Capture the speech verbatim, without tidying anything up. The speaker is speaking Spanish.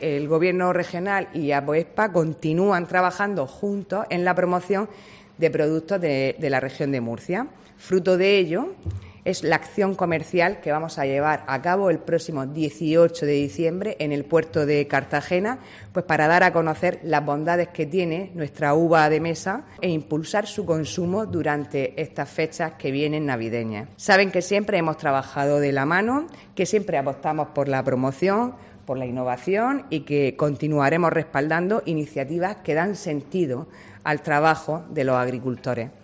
El Gobierno regional y APOESPA continúan trabajando juntos en la promoción de productos de, de la región de Murcia. Fruto de ello es la acción comercial que vamos a llevar a cabo el próximo dieciocho de diciembre en el puerto de Cartagena, pues para dar a conocer las bondades que tiene nuestra uva de mesa e impulsar su consumo durante estas fechas que vienen navideñas. Saben que siempre hemos trabajado de la mano, que siempre apostamos por la promoción, por la innovación y que continuaremos respaldando iniciativas que dan sentido al trabajo de los agricultores.